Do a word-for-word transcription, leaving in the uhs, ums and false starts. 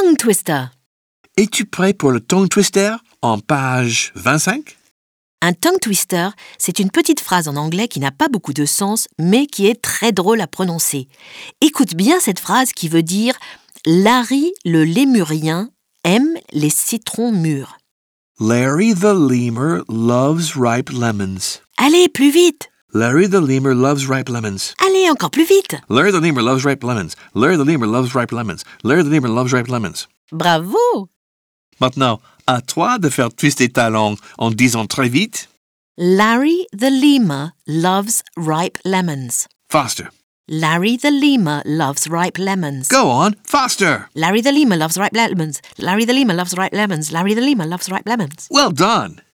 tongue twister. Es-tu prêt pour le tongue twister en page vingt-cinq? Un tongue twister, c'est une petite phrase en anglais qui n'a pas beaucoup de sens, mais qui est très drôle à prononcer. Écoute bien cette phrase qui veut dire « Larry le lémurien aime les citrons mûrs ». Larry the lemur loves ripe lemons. Allez, plus vite! Larry the lemur loves ripe lemons. Allez, encore plus vite! Larry the lemur loves ripe lemons. Larry the lemur loves ripe lemons. Larry the lemur loves ripe lemons. Bravo! Maintenant, à toi de faire twister ta langue en disant très vite. Larry the lemur loves ripe lemons. Faster. Larry the lemur loves ripe lemons. Go on, faster. Larry the lemur loves ripe lemons. Larry the lemur loves ripe lemons. Larry the lemur loves ripe lemons. Well done.